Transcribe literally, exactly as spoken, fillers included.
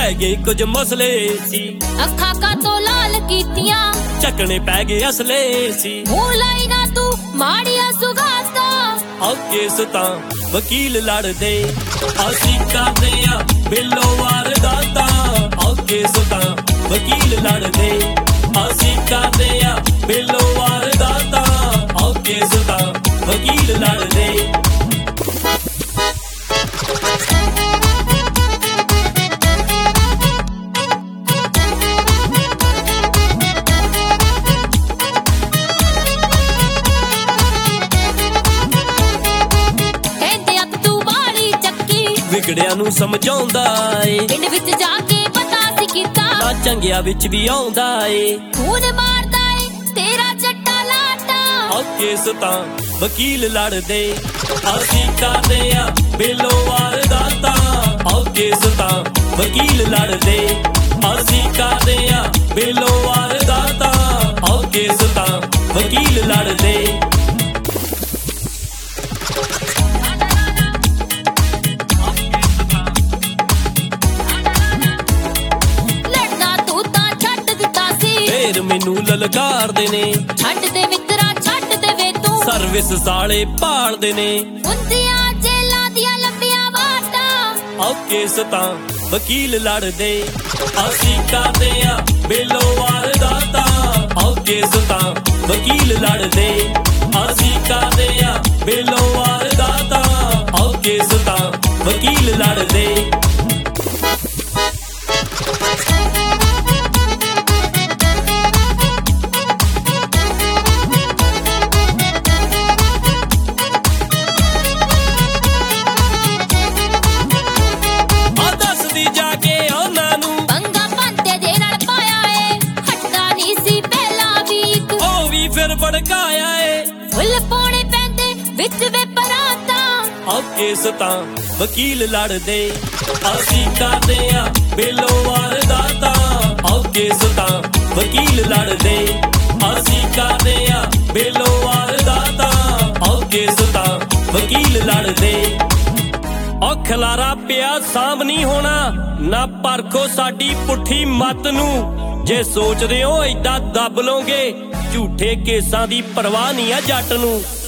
रह गए कुछ मसले सी अखा का तो लाल कीतियां चकने पै गए असले सी मुंह लाई ना तू माड़िया सुगाता औ केस तां वकील लड़दे असी करदे आ बिलो वारदाता औ केस तां वकील लड़दे असी करदे आ बिलो वारदाता औ केस तां वकील लड़दे ਵਿਗੜਿਆਂ ਨੂੰ ਸਮਝਾਉਂਦਾ ਏ ਪਿੰਡ ਵਿੱਚ ਜਾ ਕੇ ਪਤਾ ਸੀ ਕੀਤਾ ਨਾ ਚੰਗਿਆਂ ਵਿੱਚ ਵੀ ਆਉਂਦਾ ਏ ਖੂਨ ਮਾਰਦਾ ਏ ਤੇਰਾ ਚੱਟਾ ਲਾਟਾ ਔ ਕੇਸ ਤਾਂ ਵਕੀਲ ਲੜਦੇ ਅਸੀਂ ਕਰਦੇ ਆ ਬਿੱਲੋ ਵਾਰਦਾਤਾਂ ਔ ਕੇਸ ਤਾਂ ਵਕੀਲ ਲੜਦੇ ਅਸੀਂ ਕਰਦੇ ਆ ਬਿੱਲੋ ਵਾਰਦਾਤਾਂ ਔ ਕੇਸ ਤਾਂ ਵਕੀਲ ਲੜਦੇ ਮੈਨੂੰ ਲਲਕਾਰਦੇ ਨੇ ਛੱਡ ਦੇ ਮਿੱਤਰਾ ਛੱਡ ਦੇ ਵੇ ਤੂੰ ਸਰਵਿਸ ਸਾਲੇ ਭਾਲਦੇ ਨੇ ਹੁੰਦੀਆਂ ਜੇਲਾਂ ਦੀਆਂ ਲੰਬੀਆਂ ਵਾਟਾਂ ਔ ਕੇਸ ਤਾਂ ਵਕੀਲ ਲੜਦੇ ਅਸੀਂ ਕਰਦੇ ਆ ਬਿੱਲੋ ਵਾਰਦਾਤਾਂ ਔ ਕੇਸ ਤਾਂ ਵਕੀਲ ਲੜਦੇ ਅਸੀਂ ਕਰਦੇ ਆ ਬਿੱਲੋ ਵਾਰਦਾਤਾਂ ਔ ਕੇਸ ਤਾਂ ਵਕੀਲ ਲੜਦੇ ਫਿਰ ਭੜਕਾਇਆ ਏ ਫੁੱਲ ਪਾਉਣੇ ਪੈਂਦੇ ਵਿੱਚ ਵੇ ਪਰਾਤਾਂ ਔ ਕੇਸ ਤਾਂ ਵਕੀਲ ਲੜਦੇ ਅਸੀਂ ਕਰਦੇ ਆ ਬਿੱਲੋ ਵਾਰਦਾਤਾਂ ਔ ਕੇਸ ਤਾਂ ਵਕੀਲ ਲੜਦੇ ਅਸੀਂ ਕਰਦੇ ਆ ਬਿੱਲੋ ਵਾਰਦਾਤਾਂ ਔ ਕੇਸ ਤਾਂ ਵਕੀਲ ਲੜਦੇ ਔ ਖਲਾਰਾ ਪਿਆ ਸਾਂਭ ਨਹੀਂ ਹੋਣਾ ਨਾ ਪਰਖੋ ਸਾਡੀ ਪੁੱਠੀ ਮੱਤ ਨੂੰ ਜੇ ਸੋਚਦੇ ਹੋ ਏਦਾਂ ਦੱਬ ਲੋਗੇ ਝੂਠੇ ਕੇਸਾਂ ਦੀ ਪਰਵਾਹ ਨਹੀਂ ਆ ਜੱਟ ਨੂੰ।